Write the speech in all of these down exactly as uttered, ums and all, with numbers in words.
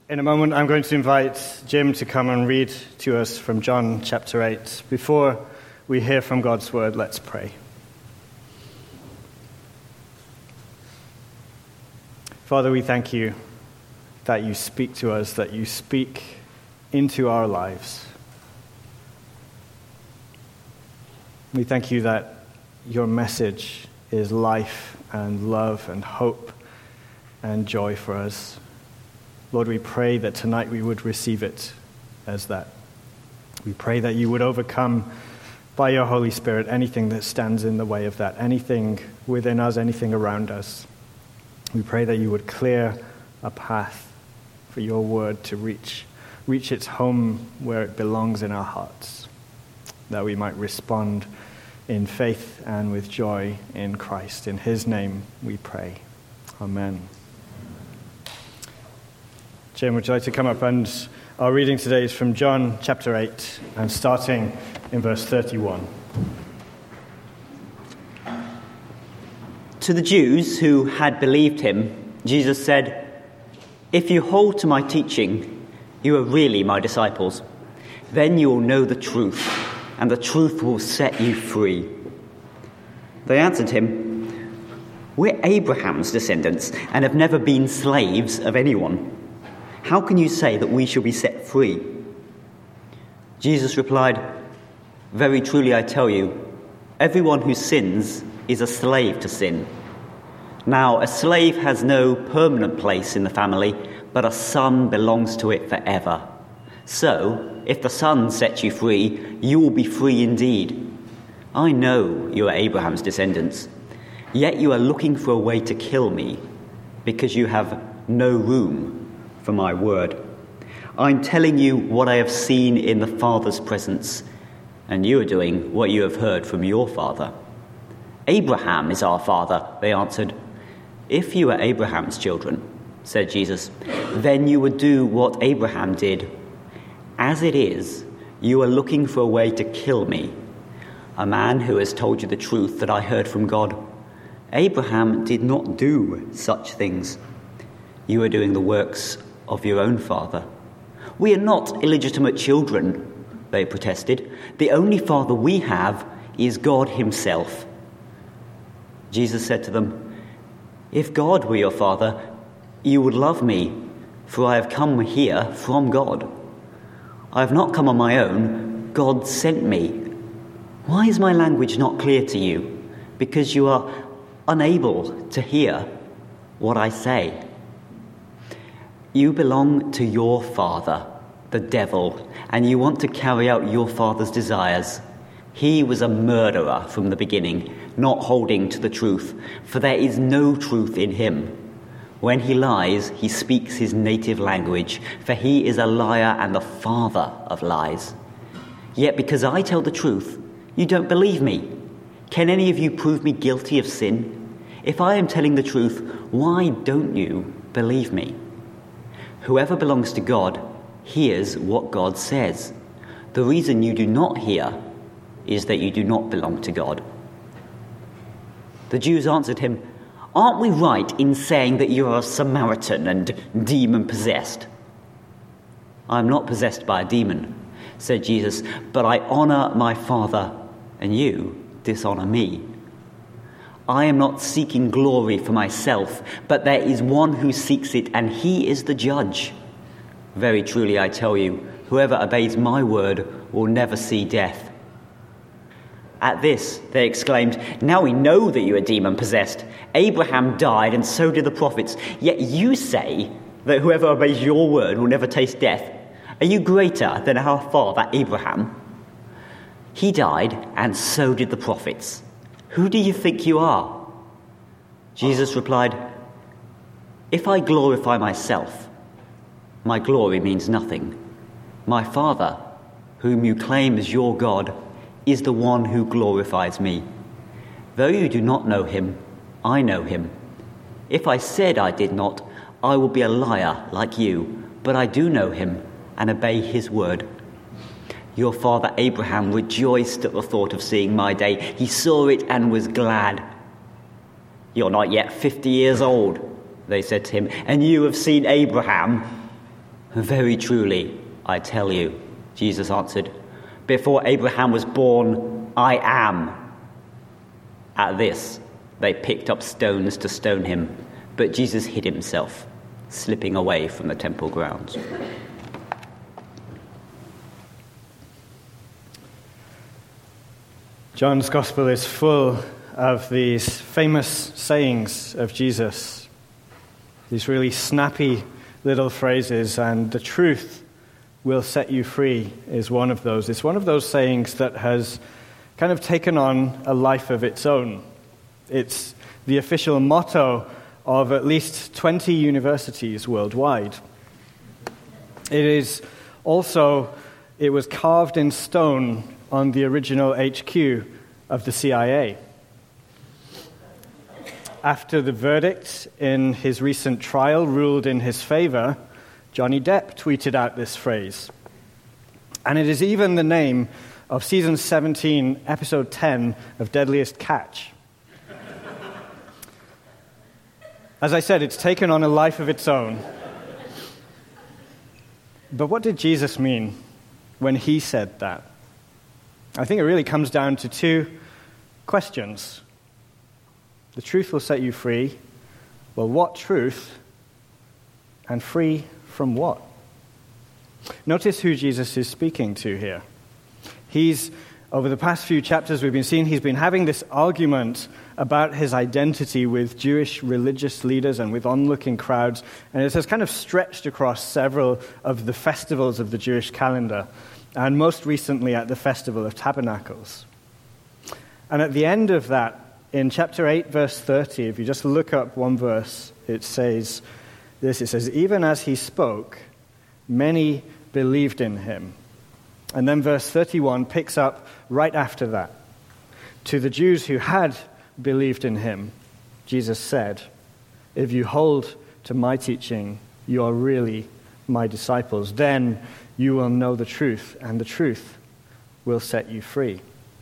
In a moment, I'm going to invite Jim to come and read to us from John chapter eight. Before we hear from God's word, let's pray. Father, we thank you that you speak to us, that you speak into our lives. We thank you that your message is life and love and hope and joy for us. Lord, we pray that tonight we would receive it as that. We pray that you would overcome by your Holy Spirit anything that stands in the way of that, anything within us, anything around us. We pray that you would clear a path for your word to reach, reach its home where it belongs in our hearts, that we might respond in faith and with joy in Christ. In his name we pray. Amen. Jim, would you like to come up? And our reading today is from John chapter eight, and starting in verse thirty-one. To the Jews who had believed him, Jesus said, "If you hold to my teaching, you are really my disciples. Then you will know the truth, and the truth will set you free." They answered him, "We're Abraham's descendants and have never been slaves of anyone. How can you say that we shall be set free?" Jesus replied, "Very truly I tell you, everyone who sins is a slave to sin. Now a slave has no permanent place in the family, but a son belongs to it forever. So, if the Son sets you free, you will be free indeed. I know you are Abraham's descendants, yet you are looking for a way to kill me, because you have no room for my word. I'm telling you what I have seen in the Father's presence, and you are doing what you have heard from your father." "Abraham is our father," they answered. "If you are Abraham's children," said Jesus, "then you would do what Abraham did. As it is, you are looking for a way to kill me, a man who has told you the truth that I heard from God. Abraham did not do such things. You are doing the works of your own father." "We are not illegitimate children," they protested. "The only father we have is God himself." Jesus said to them, "If God were your father, you would love me, for I have come here from God. I have not come on my own, God sent me. Why is my language not clear to you? Because you are unable to hear what I say. You belong to your father, the devil, and you want to carry out your father's desires. He was a murderer from the beginning, not holding to the truth, for there is no truth in him. When he lies, he speaks his native language, for he is a liar and the father of lies. Yet because I tell the truth, you don't believe me. Can any of you prove me guilty of sin? If I am telling the truth, why don't you believe me? Whoever belongs to God hears what God says. The reason you do not hear is that you do not belong to God." The Jews answered him, "Aren't we right in saying that you are a Samaritan and demon-possessed?" "I am not possessed by a demon," said Jesus, "but I honor my Father, and you dishonor me. I am not seeking glory for myself, but there is one who seeks it, and he is the judge. Very truly I tell you, whoever obeys my word will never see death." At this, they exclaimed, "Now we know that you are demon-possessed. Abraham died, and so did the prophets. Yet you say that whoever obeys your word will never taste death. Are you greater than our father Abraham? He died, and so did the prophets. Who do you think you are?" Jesus replied, "If I glorify myself, my glory means nothing. My Father, whom you claim as your God, is the one who glorifies me. Though you do not know him, I know him. If I said I did not, I would be a liar like you, but I do know him and obey his word. Your father Abraham rejoiced at the thought of seeing my day. He saw it and was glad." "You're not yet fifty years old," they said to him, "and you have seen Abraham." Very truly, I tell you, Jesus answered, before Abraham was born, I am. At this, they picked up stones to stone him, but Jesus hid himself, slipping away from the temple grounds. John's Gospel is full of these famous sayings of Jesus, these really snappy little phrases, and the truth will set you free is one of those. It's one of those sayings that has kind of taken on a life of its own. It's the official motto of at least twenty universities worldwide. It is also, it was carved in stone on the original H Q of the C I A. After the verdict in his recent trial ruled in his favor, Johnny Depp tweeted out this phrase. And it is even the name of season seventeen, episode ten of Deadliest Catch. As I said, it's taken on a life of its own. But what did Jesus mean when he said that? I think it really comes down to two questions. The truth will set you free. Well, what truth? And free from what? Notice who Jesus is speaking to here. He's, over the past few chapters we've been seeing, he's been having this argument about his identity with Jewish religious leaders and with onlooking crowds, and it has kind of stretched across several of the festivals of the Jewish calendar, and most recently at the Festival of Tabernacles. And at the end of that, in chapter eight, verse thirty, if you just look up one verse, it says this, it says, even as he spoke, many believed in him. And then verse thirty-one picks up right after that. To the Jews who had believed in him, Jesus said, if you hold to my teaching, you are really my disciples. Then you will know the truth, and the truth will set you free.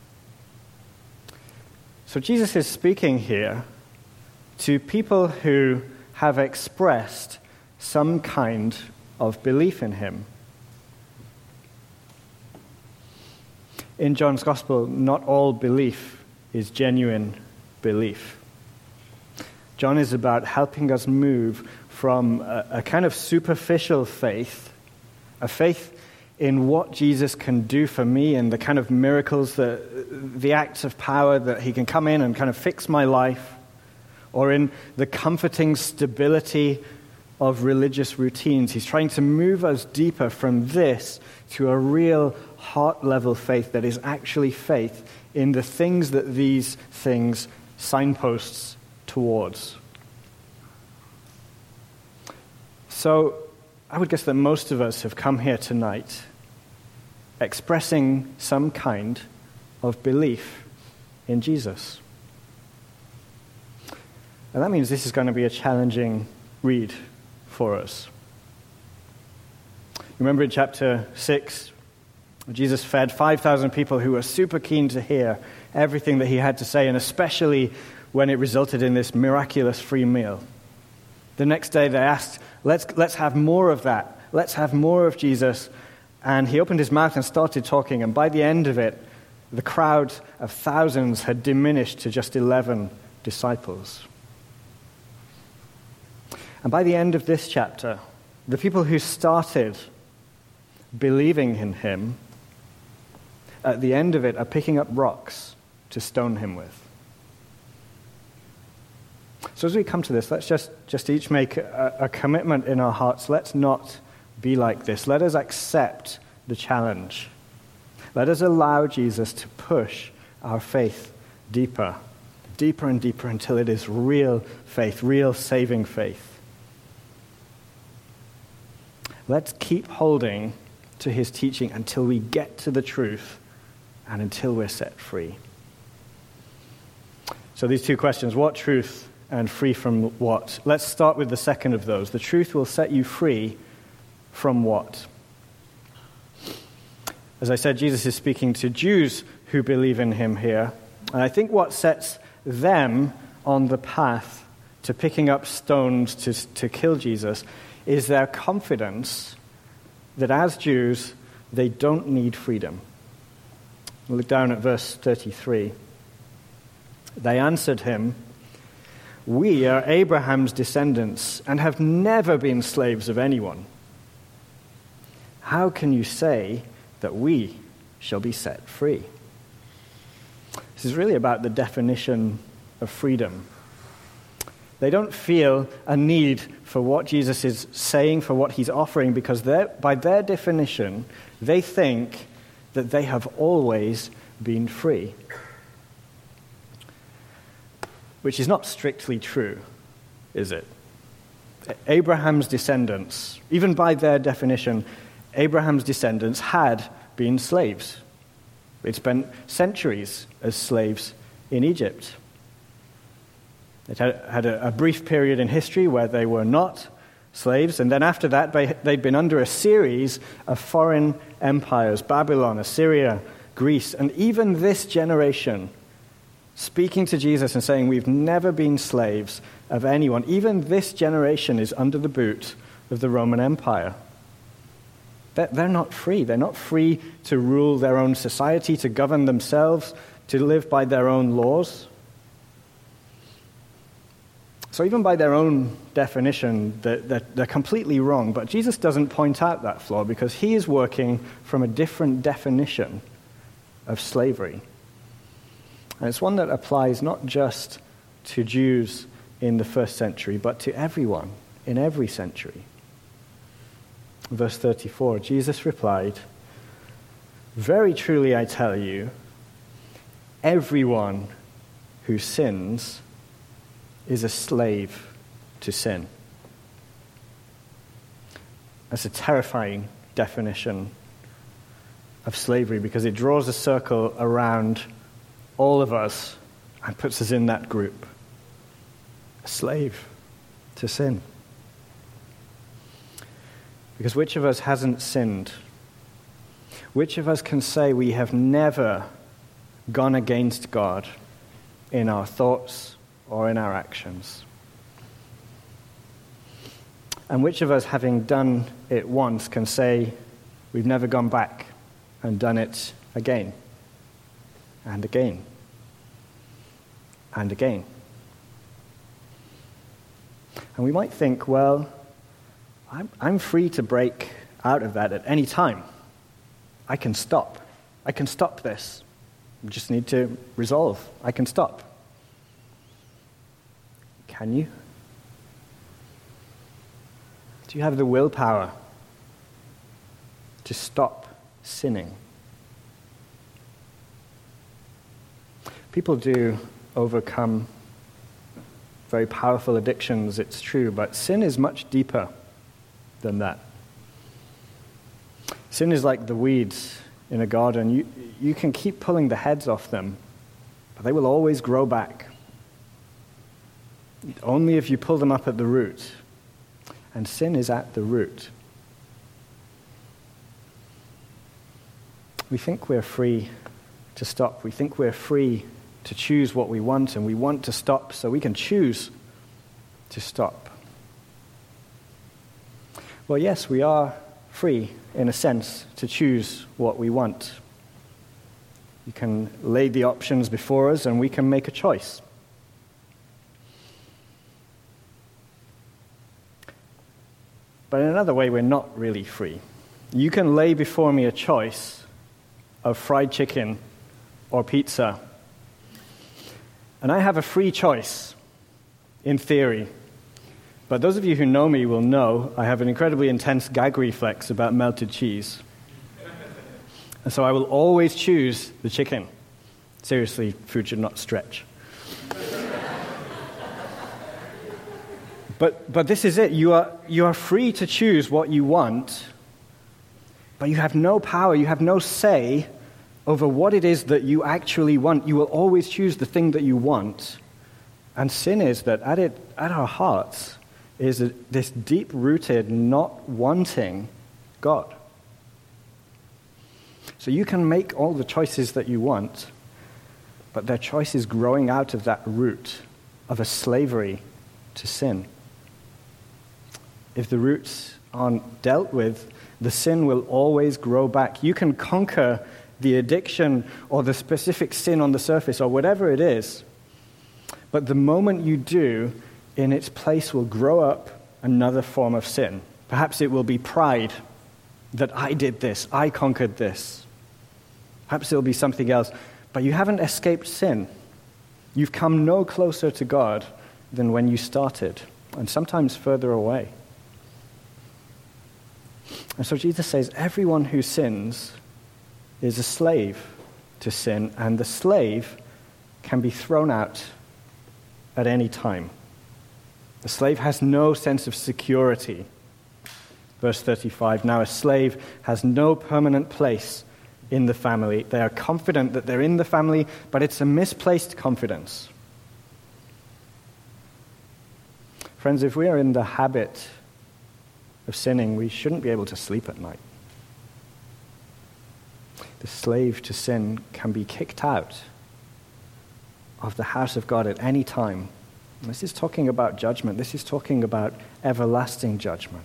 So Jesus is speaking here to people who have expressed some kind of belief in him. In John's Gospel, not all belief is genuine belief. John is about helping us move from a, a kind of superficial faith, a faith in what Jesus can do for me and the kind of miracles, the, the acts of power that he can come in and kind of fix my life, or in the comforting stability of religious routines. He's trying to move us deeper from this to a real heart-level faith that is actually faith in the things that these things signposts towards. So I would guess that most of us have come here tonight expressing some kind of belief in Jesus. And that means this is going to be a challenging read for us. Remember in chapter six, Jesus fed five thousand people who were super keen to hear everything that he had to say, and especially when it resulted in this miraculous free meal. The next day they asked, let's, let's have more of that. Let's have more of Jesus. And he opened his mouth and started talking, and by the end of it, the crowd of thousands had diminished to just eleven disciples. And by the end of this chapter, the people who started believing in him, at the end of it, are picking up rocks to stone him with. So as we come to this, let's just, just each make a, a commitment in our hearts. Let's not be like this. Let us accept the challenge. Let us allow Jesus to push our faith deeper, deeper and deeper until it is real faith, real saving faith. Let's keep holding to his teaching until we get to the truth and until we're set free. So these two questions, what truth and free from what? Let's start with the second of those. The truth will set you free from what? As I said, Jesus is speaking to Jews who believe in him here. And I think what sets them on the path to picking up stones to, to kill Jesus is their confidence that as Jews, they don't need freedom. Look down at verse thirty-three. They answered him, "We are Abraham's descendants and have never been slaves of anyone. How can you say that we shall be set free?" This is really about the definition of freedom. They don't feel a need for what Jesus is saying, for what he's offering, because by their definition, they think that they have always been free. Which is not strictly true, is it? Abraham's descendants, even by their definition, Abraham's descendants had been slaves. They'd spent centuries as slaves in Egypt. They had a, a brief period in history where they were not slaves, and then after that they'd been under a series of foreign empires, Babylon, Assyria, Greece, and even this generation, speaking to Jesus and saying, "We've never been slaves of anyone." Even this generation is under the boot of the Roman Empire. They're not free. They're not free to rule their own society, to govern themselves, to live by their own laws. So even by their own definition, they're, they're completely wrong. But Jesus doesn't point out that flaw because he is working from a different definition of slavery. And it's one that applies not just to Jews in the first century, but to everyone in every century. Verse thirty-four, Jesus replied, "Very truly I tell you, everyone who sins is a slave to sin." That's a terrifying definition of slavery because it draws a circle around all of us and puts us in that group. A slave to sin. Because which of us hasn't sinned? Which of us can say we have never gone against God in our thoughts or in our actions? And which of us, having done it once, can say we've never gone back and done it again and again and again? And we might think, well, I'm, I'm free to break out of that at any time. I can stop. I can stop this. I just need to resolve. I can stop. Can you? Do you have the willpower to stop sinning? People do overcome very powerful addictions, it's true, but sin is much deeper than that. Sin is like the weeds in a garden. You, you can keep pulling the heads off them, but they will always grow back. Only if you pull them up at the root. And sin is at the root. We think we're free to stop. We think we're free to choose what we want, and we want to stop so we can choose to stop. Well, yes, we are free, in a sense, to choose what we want. You can lay the options before us, and we can make a choice. But in another way, we're not really free. You can lay before me a choice of fried chicken or pizza, and I have a free choice, in theory. But those of you who know me will know I have an incredibly intense gag reflex about melted cheese. And so I will always choose the chicken. Seriously, food should not stretch. But but this is it. You are you are free to choose what you want, but you have no power, you have no say over what it is that you actually want. You will always choose the thing that you want. And sin is that at it at our hearts is a, this deep-rooted not wanting God. So you can make all the choices that you want, but their choice is growing out of that root of a slavery to sin. If the roots aren't dealt with, the sin will always grow back. You can conquer the addiction or the specific sin on the surface or whatever it is, but the moment you do, in its place will grow up another form of sin. Perhaps it will be pride, that I did this, I conquered this. Perhaps it will be something else, but you haven't escaped sin. You've come no closer to God than when you started, and sometimes further away. And so Jesus says, everyone who sins is a slave to sin, and the slave can be thrown out at any time. The slave has no sense of security. Verse thirty-five, now a slave has no permanent place in the family. They are confident that they're in the family, but it's a misplaced confidence. Friends, if we are in the habit of sinning, we shouldn't be able to sleep at night. The slave to sin can be kicked out of the house of God at any time. This is talking about judgment. This is talking about everlasting judgment.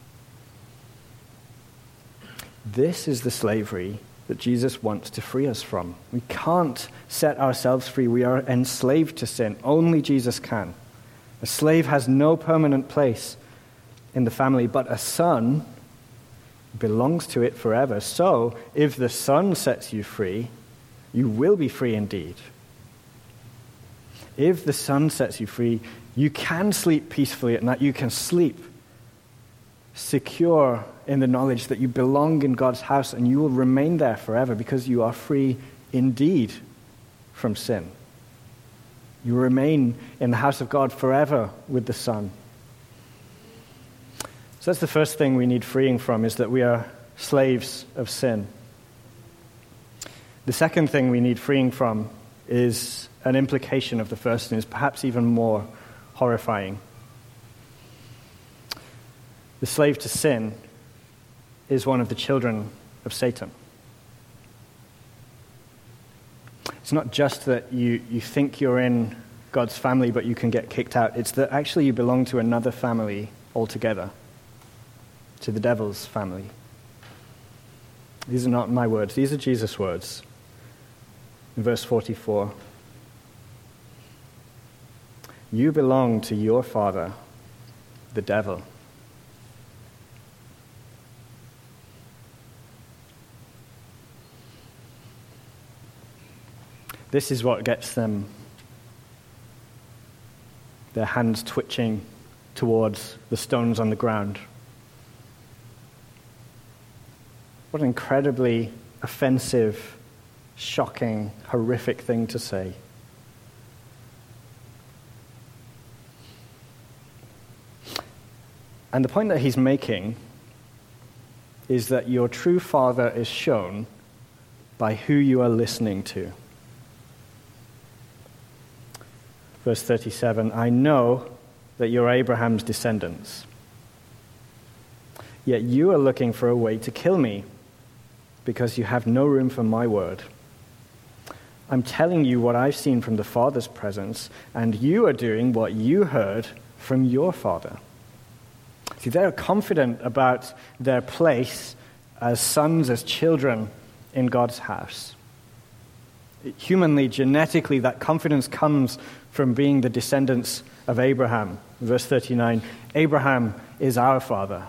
This is the slavery that Jesus wants to free us from. We can't set ourselves free. We are enslaved to sin. Only Jesus can. A slave has no permanent place in the family, but a son belongs to it forever. So, if the Son sets you free, you will be free indeed. If the Son sets you free, you can sleep peacefully at night. You can sleep secure in the knowledge that you belong in God's house, and you will remain there forever because you are free indeed from sin. You remain in the house of God forever with the Son. So that's the first thing we need freeing from, is that we are slaves of sin. The second thing we need freeing from is an implication of the first, and is perhaps even more horrifying. The slave to sin is one of the children of Satan. It's not just that you, you think you're in God's family, but you can get kicked out. It's that actually you belong to another family altogether, to the devil's family. These are not my words. These are Jesus' words. In verse forty-four, you belong to your father, the devil. This is what gets them, their hands twitching towards the stones on the ground. What an incredibly offensive, shocking, horrific thing to say. And the point that he's making is that your true father is shown by who you are listening to. Verse thirty-seven, I know that you're Abraham's descendants, yet you are looking for a way to kill me, because you have no room for my word. I'm telling you what I've seen from the Father's presence, and you are doing what you heard from your father. See, they're confident about their place as sons, as children in God's house. Humanly, genetically, that confidence comes from being the descendants of Abraham. Verse thirty-nine, Abraham is our father.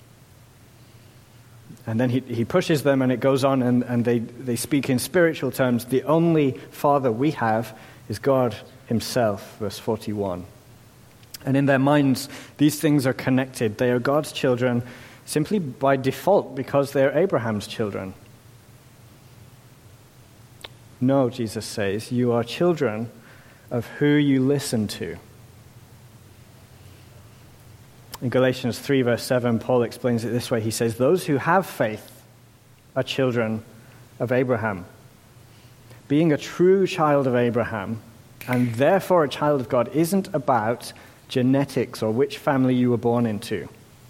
And then he, he pushes them, and it goes on, and, and they, they speak in spiritual terms. The only father we have is God himself, verse forty-one. And in their minds, these things are connected. They are God's children simply by default because they're Abraham's children. No, Jesus says, you are children of who you listen to. In Galatians three, verse seven, Paul explains it this way. He says, those who have faith are children of Abraham. Being a true child of Abraham, and therefore a child of God, isn't about genetics or which family you were born into.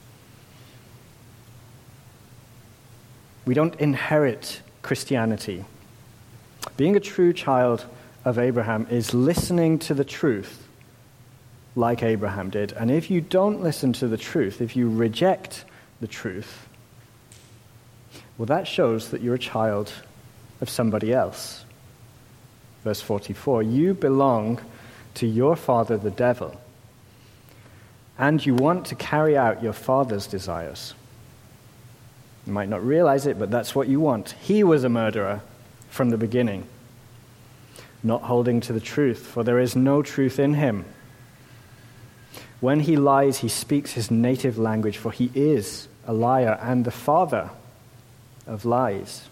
We don't inherit Christianity. Being a true child of Abraham is listening to the truth like Abraham did. And if you don't listen to the truth, if you reject the truth, well, that shows that you're a child of somebody else. Verse forty-four, you belong to your father, the devil, and you want to carry out your father's desires. You might not realize it, but that's what you want. He was a murderer from the beginning, not holding to the truth, for there is no truth in him. When he lies, he speaks his native language, for he is a liar and the father of lies.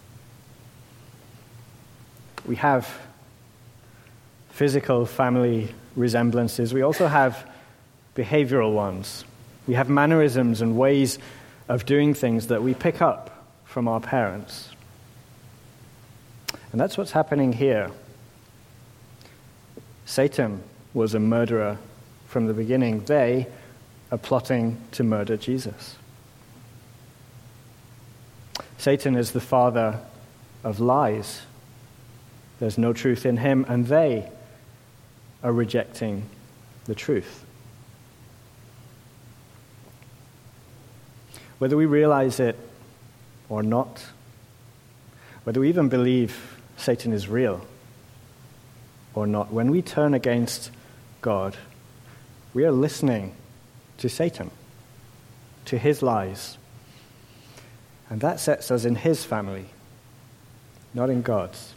We have physical family resemblances. We also have behavioral ones. We have mannerisms and ways of doing things that we pick up from our parents. And that's what's happening here. Satan was a murderer from the beginning. They are plotting to murder Jesus. Satan is the father of lies. There's no truth in him, and they are rejecting the truth. Whether we realize it or not, whether we even believe Satan is real or not, when we turn against God, we are listening to Satan, to his lies. And that sets us in his family, not in God's.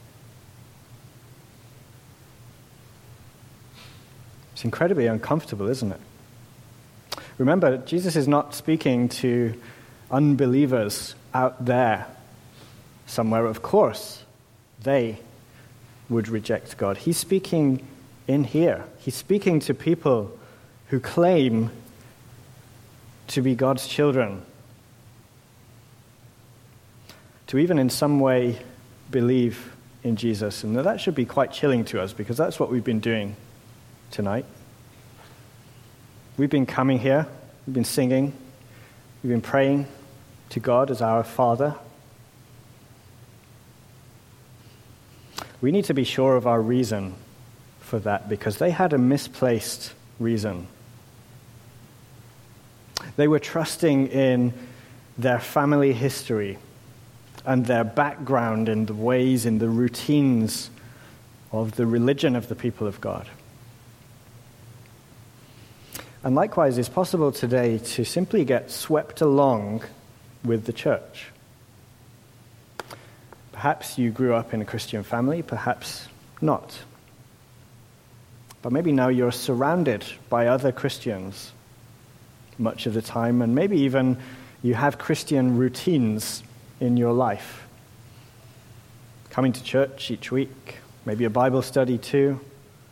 It's incredibly uncomfortable, isn't it? Remember, Jesus is not speaking to unbelievers out there somewhere. Of course, they would reject God. He's speaking in here. He's speaking to people who claim to be God's children, to even in some way believe in Jesus. And that should be quite chilling to us, because that's what we've been doing tonight. We've been coming here, we've been singing, we've been praying to God as our Father. We need to be sure of our reason for that, because they had a misplaced reason. They were trusting in their family history and their background in the ways, in the routines of the religion of the people of God. And likewise, it's possible today to simply get swept along with the church. Perhaps you grew up in a Christian family, perhaps not. But maybe now you're surrounded by other Christians much of the time, and maybe even you have Christian routines in your life. Coming to church each week, maybe a Bible study too.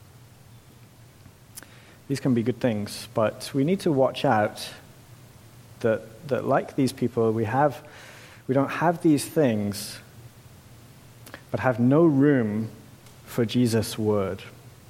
These can be good things, but we need to watch out that that like these people, we have we don't have these things, but have no room for Jesus' word.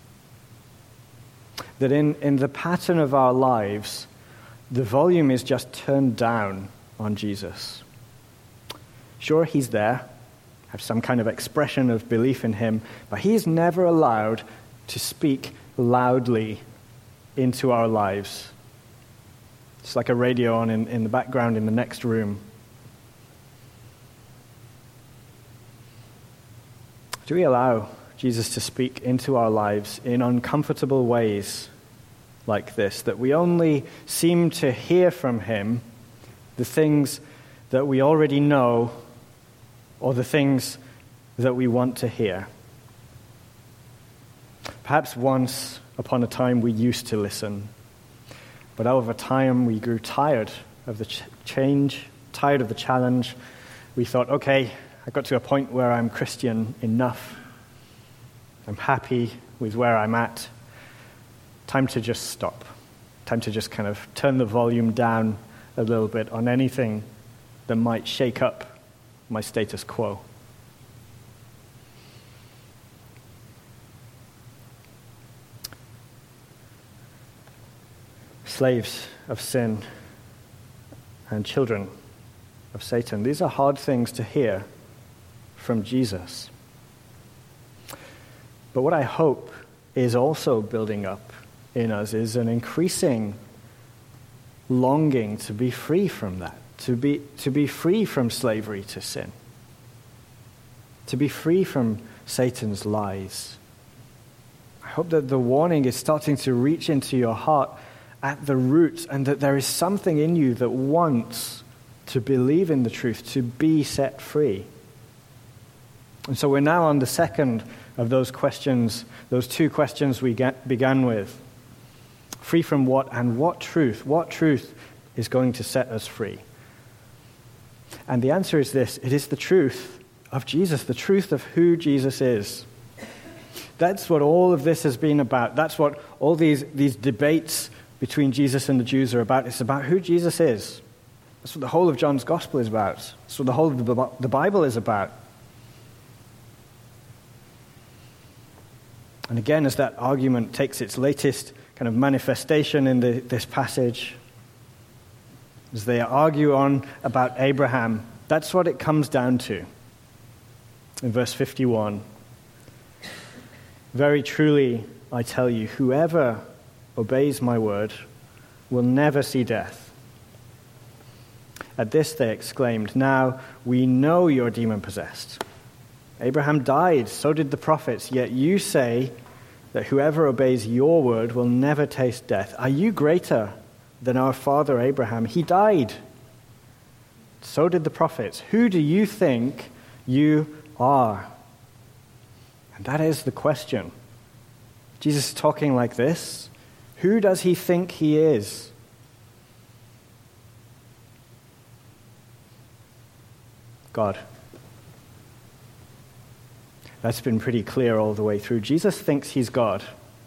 That in, in the pattern of our lives, the volume is just turned down on Jesus. Sure, he's there, have some kind of expression of belief in him, but he is never allowed to speak loudly into our lives. It's like a radio on in, in the background in the next room. Do we allow Jesus to speak into our lives in uncomfortable ways like this, that we only seem to hear from him the things that we already know or the things that we want to hear? Perhaps once upon a time we used to listen, but over time we grew tired of the ch- change, tired of the challenge. We thought, okay, I got to a point where I'm Christian enough. I'm happy with where I'm at. Time to just stop. Time to just kind of turn the volume down a little bit on anything that might shake up my status quo. Slaves of sin and children of Satan. These are hard things to hear from Jesus. But what I hope is also building up in us is an increasing longing to be free from that. to be, to be free from slavery to sin, to be free from Satan's lies. I hope that the warning is starting to reach into your heart at the root, and that there is something in you that wants to believe in the truth, to be set free. And so we're now on the second of those questions, those two questions we get, began with. Free from what, and what truth? What truth is going to set us free? And the answer is this: it is the truth of Jesus, the truth of who Jesus is. That's what all of this has been about. That's what all these, these debates between Jesus and the Jews are about. It's about who Jesus is. That's what the whole of John's Gospel is about. That's what the whole of the, the Bible is about. And again, as that argument takes its latest kind of manifestation in the, this passage, as they argue on about Abraham, that's what it comes down to. In verse fifty-one, very truly I tell you, whoever obeys my word will never see death. At this they exclaimed, now we know you're demon-possessed. Abraham died, so did the prophets, yet you say that whoever obeys your word will never taste death. Are you greater than our father Abraham? He died. So did the prophets. Who do you think you are? And that is the question. Jesus is talking like this. Who does he think he is? God. That's been pretty clear all the way through. Jesus thinks he's God.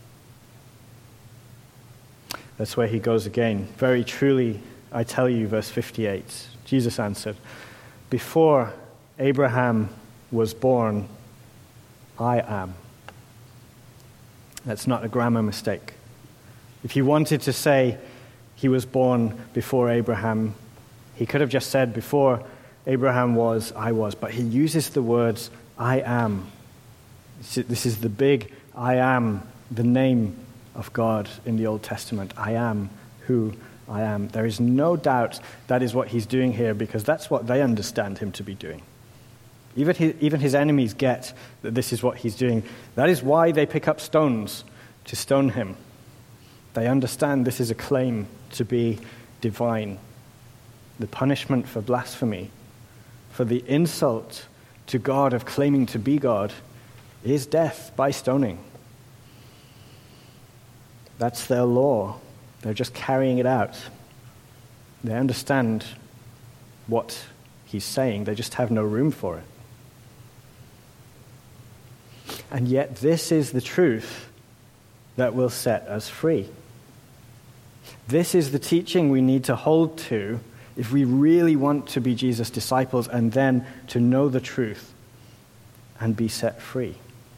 That's where he goes again. Very truly, I tell you, verse fifty-eight. Jesus answered, before Abraham was born, I am. That's not a grammar mistake. If he wanted to say he was born before Abraham, he could have just said before Abraham was, I was. But he uses the words, I am. This is the big I am, the name of God in the Old Testament. I am who I am. There is no doubt that is what he's doing here, because that's what they understand him to be doing. Even his, even his enemies get that this is what he's doing. That is why they pick up stones to stone him. They understand this is a claim to be divine. The punishment for blasphemy, for the insult to God of claiming to be God, is death by stoning. That's their law. They're just carrying it out. They understand what he's saying. They just have no room for it. And yet this is the truth that will set us free. This is the teaching we need to hold to if we really want to be Jesus' disciples and then to know the truth and be set free.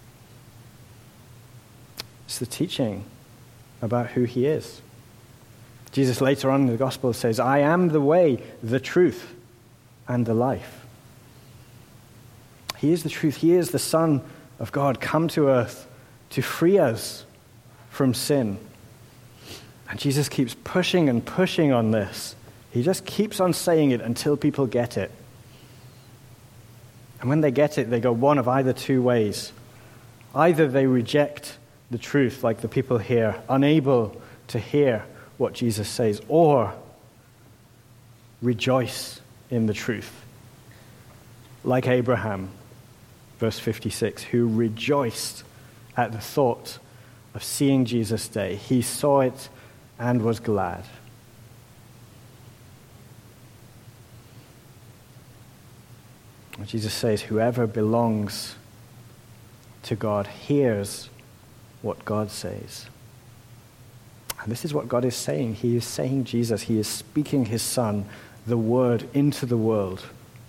It's the teaching about who he is. Jesus later on in the gospel says, I am the way, the truth, and the life. He is the truth. He is the Son of God come to earth to free us from sin. And Jesus keeps pushing and pushing on this. He just keeps on saying it until people get it. And when they get it, they go one of either two ways. Either they reject the truth, like the people here, unable to hear what Jesus says, or rejoice in the truth, like Abraham, verse fifty-six, who rejoiced at the thought of seeing Jesus' day. He saw it and was glad. Jesus says, whoever belongs to God hears what God says. And this is what God is saying. He is saying Jesus. He is speaking his Son, the Word, into the world.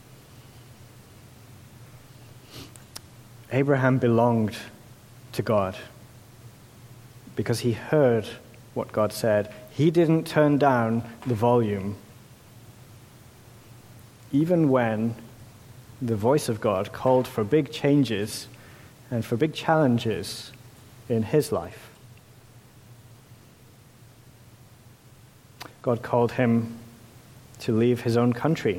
Abraham belonged to God because he heard what God said. He didn't turn down the volume, even when the voice of God called for big changes and for big challenges in his life. God called him to leave his own country,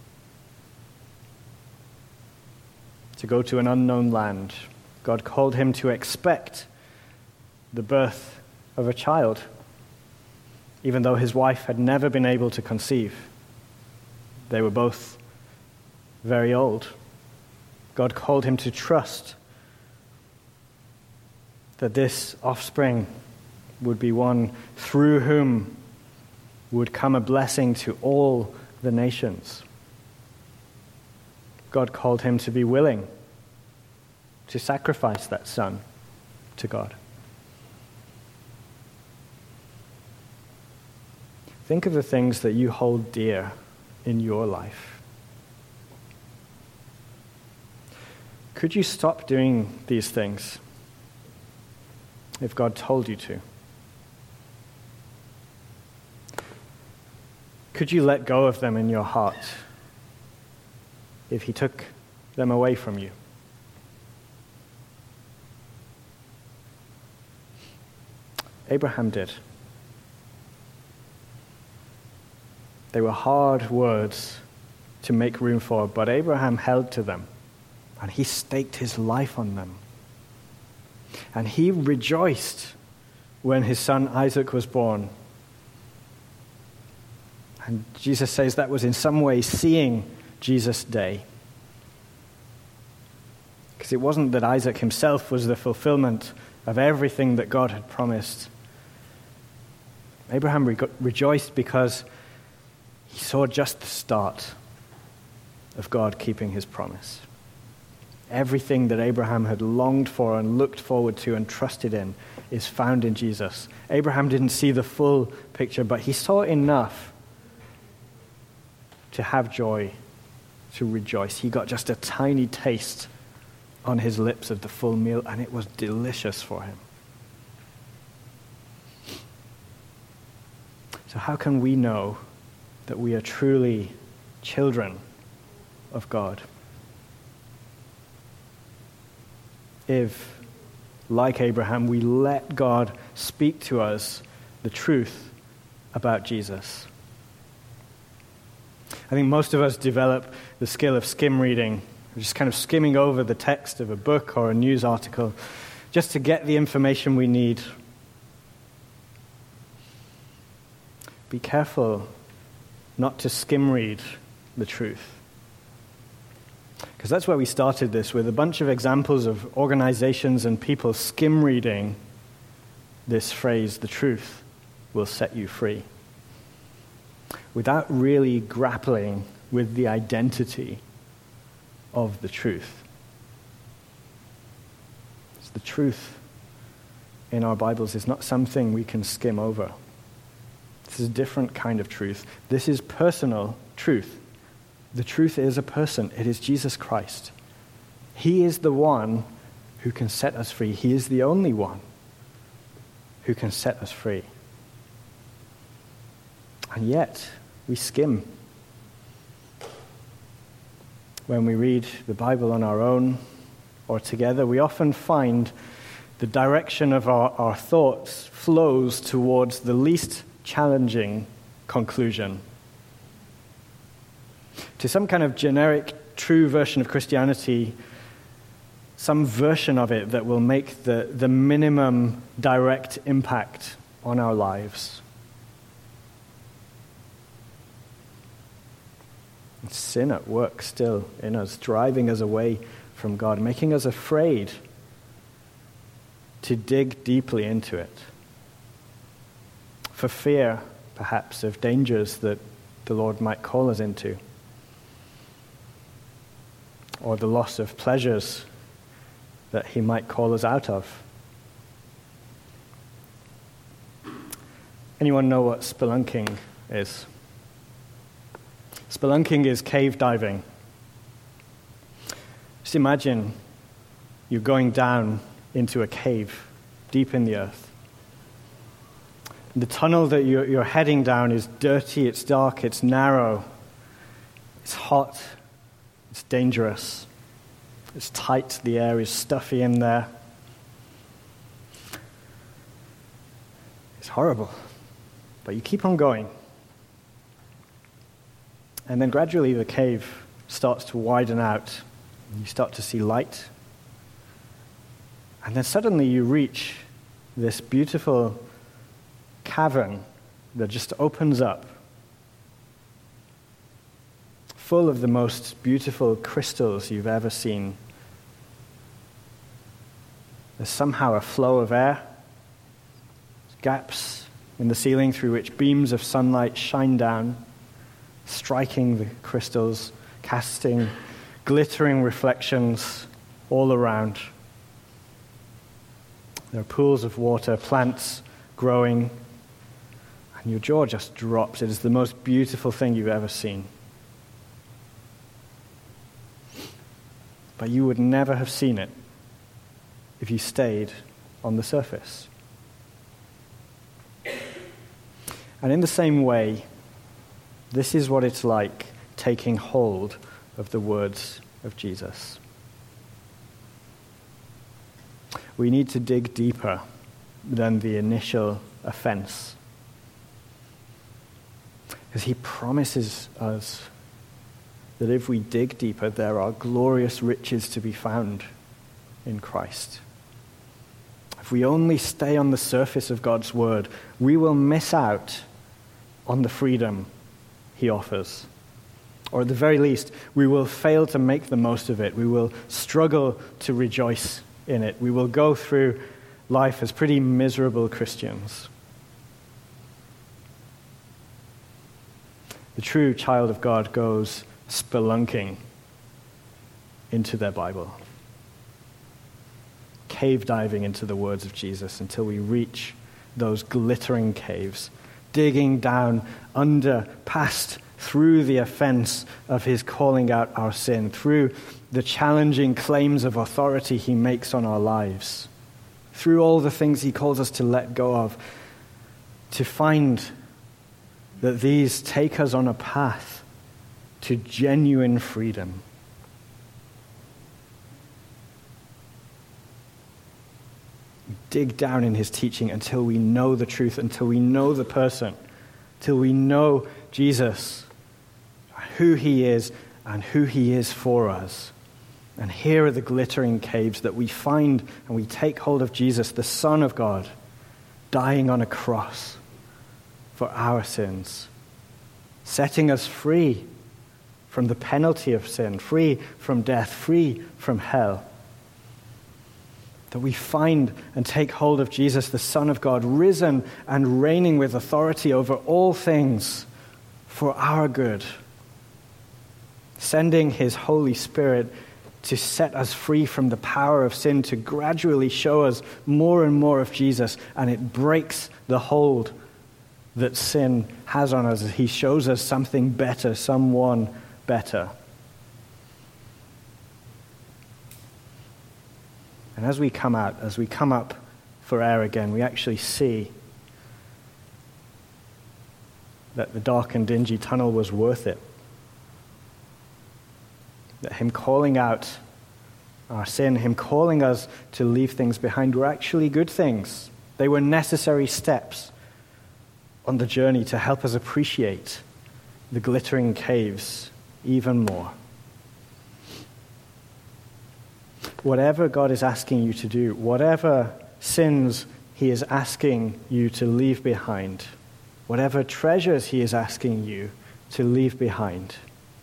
to go to an unknown land. God called him to expect the birth of a child, even though his wife had never been able to conceive. They were both very old. God called him to trust that this offspring would be one through whom would come a blessing to all the nations. God called him to be willing to sacrifice that son to God. Think of the things that you hold dear in your life. Could you stop doing these things if God told you to? Could you let go of them in your heart if he took them away from you? Abraham did. They were hard words to make room for, but Abraham held to them, and he staked his life on them. And he rejoiced when his son Isaac was born. And Jesus says that was in some way seeing Jesus' day. Because it wasn't that Isaac himself was the fulfillment of everything that God had promised. Abraham re- rejoiced because he saw just the start of God keeping his promise. Everything that Abraham had longed for and looked forward to and trusted in is found in Jesus. Abraham didn't see the full picture, but he saw enough to have joy, to rejoice. He got just a tiny taste on his lips of the full meal, and it was delicious for him. So how can we know that we are truly children of God? If, like Abraham, we let God speak to us the truth about Jesus. I think most of us develop the skill of skim reading, just kind of skimming over the text of a book or a news article just to get the information we need. Be careful not to skim read the truth. Because that's where we started this, with a bunch of examples of organizations and people skim reading this phrase, the truth will set you free, without really grappling with the identity of the truth. It's the truth in our Bibles is not something we can skim over. This is a different kind of truth. This is personal truth. The truth is a person. It is Jesus Christ. He is the one who can set us free. He is the only one who can set us free. And yet, we skim. When we read the Bible on our own or together, we often find the direction of our, our thoughts flows towards the least challenging conclusion, to some kind of generic, true version of Christianity, some version of it that will make the, the minimum direct impact on our lives. It's sin at work still in us, driving us away from God, making us afraid to dig deeply into it, for fear, perhaps, of dangers that the Lord might call us into, or the loss of pleasures that he might call us out of. Anyone know what spelunking is? Spelunking is cave diving. Just imagine you're going down into a cave deep in the earth. The tunnel that you're, you're heading down is dirty, it's dark, it's narrow, it's hot, it's dangerous, it's tight, the air is stuffy in there. It's horrible, but you keep on going. And then gradually the cave starts to widen out. And you start to see light. And then suddenly you reach this beautiful cavern that just opens up, full of the most beautiful crystals you've ever seen. There's somehow a flow of air, gaps in the ceiling through which beams of sunlight shine down, striking the crystals, casting glittering reflections all around. There are pools of water, plants growing, and your jaw just drops. It is the most beautiful thing you've ever seen. But you would never have seen it if you stayed on the surface. And in the same way, this is what it's like taking hold of the words of Jesus. We need to dig deeper than the initial offense. Because he promises us that if we dig deeper, there are glorious riches to be found in Christ. If we only stay on the surface of God's word, we will miss out on the freedom he offers. Or at the very least, we will fail to make the most of it. We will struggle to rejoice in it. We will go through life as pretty miserable Christians. The true child of God goes spelunking into their Bible, cave diving into the words of Jesus until we reach those glittering caves, digging down under, past, through the offense of his calling out our sin, through the challenging claims of authority he makes on our lives, through all the things he calls us to let go of, to find that these take us on a path to genuine freedom. Dig down in his teaching until we know the truth, until we know the person, till we know Jesus, who he is and who he is for us. And here are the glittering caves that we find, and we take hold of Jesus, the Son of God, dying on a cross for our sins, setting us free from the penalty of sin, free from death, free from hell. That we find and take hold of Jesus, the Son of God, risen and reigning with authority over all things for our good, sending his Holy Spirit to set us free from the power of sin, to gradually show us more and more of Jesus, and it breaks the hold that sin has on us. He shows us something better, someone better. And as we come out, as we come up for air again, we actually see that the dark and dingy tunnel was worth it. That him calling out our sin, him calling us to leave things behind, were actually good things. They were necessary steps on the journey to help us appreciate the glittering caves even more. Whatever God is asking you to do, whatever sins he is asking you to leave behind, whatever treasures he is asking you to leave behind,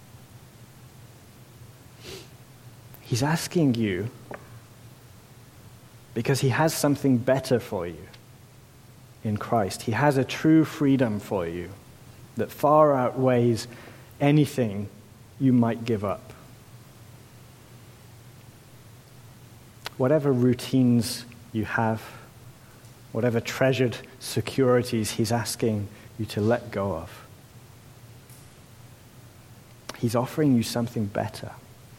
he's asking you because he has something better for you in Christ. He has a true freedom for you that far outweighs anything you might give up. Whatever routines you have, whatever treasured securities he's asking you to let go of, he's offering you something better.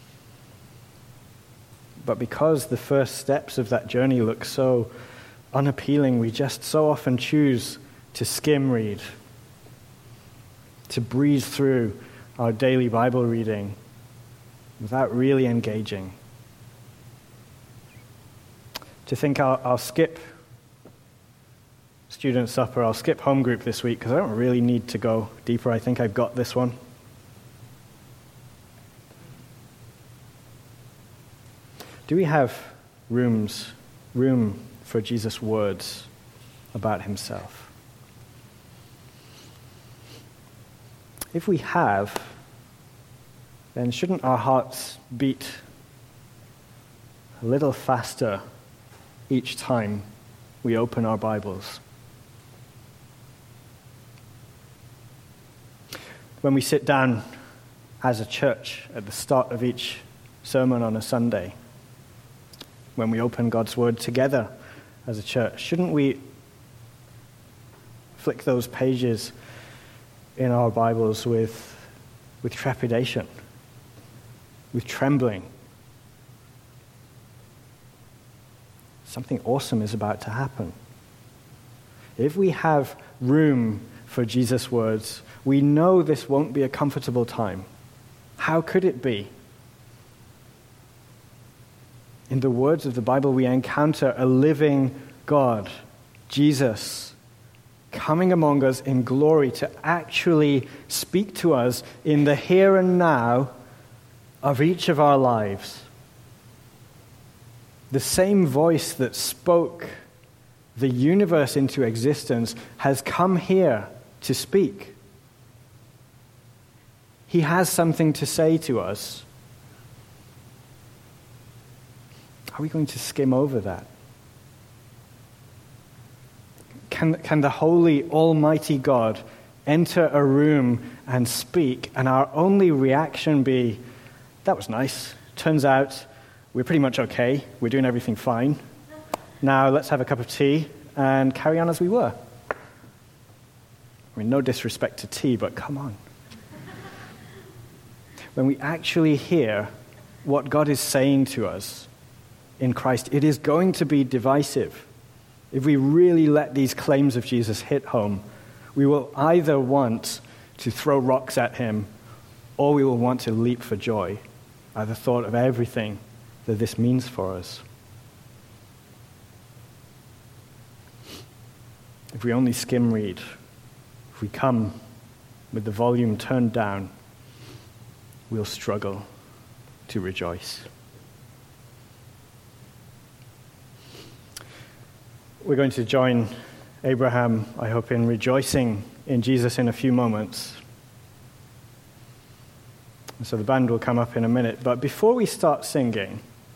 But because the first steps of that journey look so unappealing, we just so often choose to skim read, to breeze through our daily Bible reading without really engaging. To think I'll, I'll skip student supper, I'll skip home group this week because I don't really need to go deeper. I think I've got this one. Do we have rooms, room for Jesus' words about himself? If we have, then shouldn't our hearts beat a little faster each time we open our Bibles? When we sit down as a church at the start of each sermon on a Sunday, when we open God's Word together as a church, shouldn't we flick those pages in our Bibles with, with trepidation, with trembling? Something awesome is about to happen. If we have room for Jesus' words, we know this won't be a comfortable time. How could it be? In the words of the Bible, we encounter a living God, Jesus, coming among us in glory to actually speak to us in the here and now of each of our lives. The same voice that spoke the universe into existence has come here to speak. He has something to say to us. Are we going to skim over that? Can, can the holy, almighty God enter a room and speak, and our only reaction be, that was nice. Turns out we're pretty much okay. We're doing everything fine. Now let's have a cup of tea and carry on as we were. I mean, no disrespect to tea, but come on. When we actually hear what God is saying to us in Christ, it is going to be divisive. If we really let these claims of Jesus hit home, we will either want to throw rocks at him, or we will want to leap for joy at the thought of everything that this means for us. If we only skim read, if we come with the volume turned down, we'll struggle to rejoice. We're going to join Abraham, I hope, in rejoicing in Jesus in a few moments. So the band will come up in a minute. But before we start singing,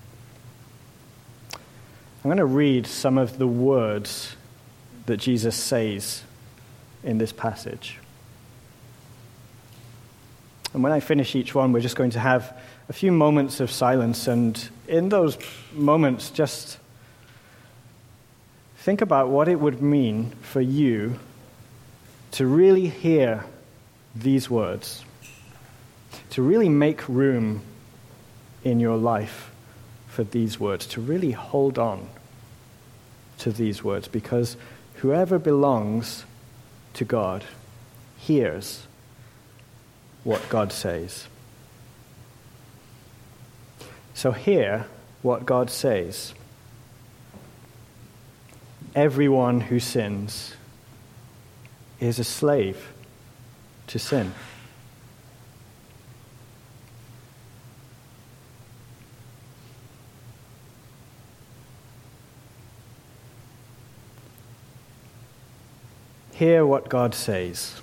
I'm going to read some of the words that Jesus says in this passage. And when I finish each one, we're just going to have a few moments of silence. And in those moments, just think about what it would mean for you to really hear these words, to really make room in your life for these words, to really hold on to these words, because whoever belongs to God hears what God says. So hear what God says. Everyone who sins is a slave to sin. Hear what God says.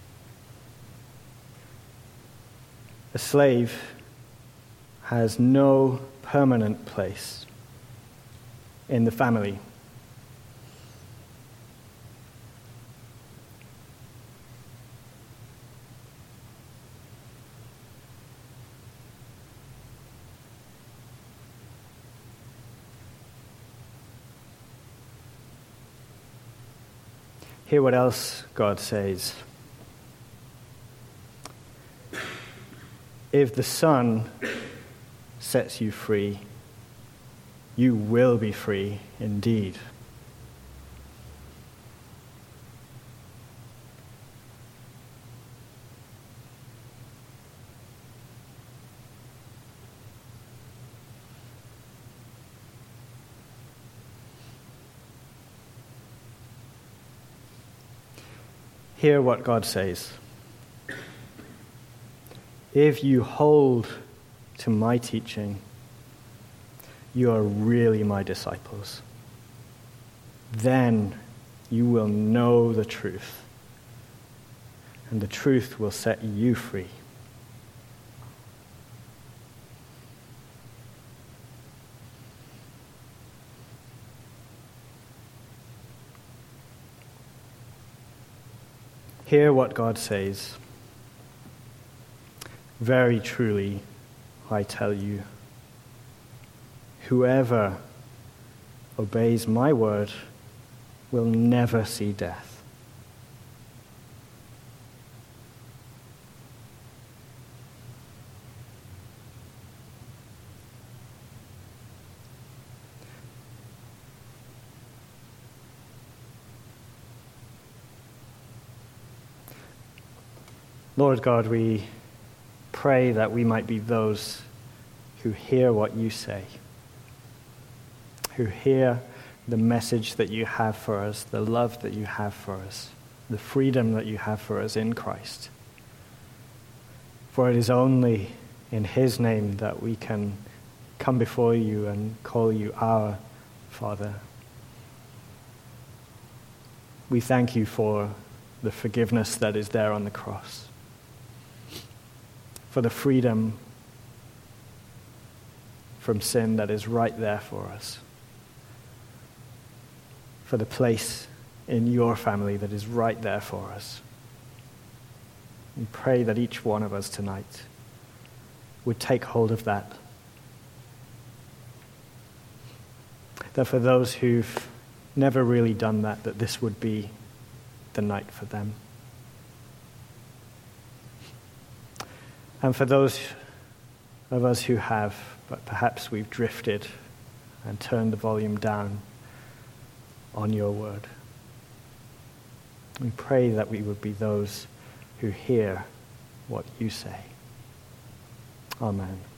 A slave has no permanent place in the family. Hear what else God says. If the Son sets you free, you will be free indeed. Hear what God says. If you hold to my teaching, you are really my disciples. Then you will know the truth, and the truth will set you free. Hear what God says. Very truly, I tell you, whoever obeys my word will never see death. Lord God, we pray that we might be those who hear what you say, who hear the message that you have for us, the love that you have for us, the freedom that you have for us in Christ. For it is only in his name that we can come before you and call you our Father. We thank you for the forgiveness that is there on the cross, for the freedom from sin that is right there for us, for the place in your family that is right there for us. We pray that each one of us tonight would take hold of that. That for those who've never really done that, that this would be the night for them. And for those of us who have, but perhaps we've drifted and turned the volume down on your word, we pray that we would be those who hear what you say. Amen.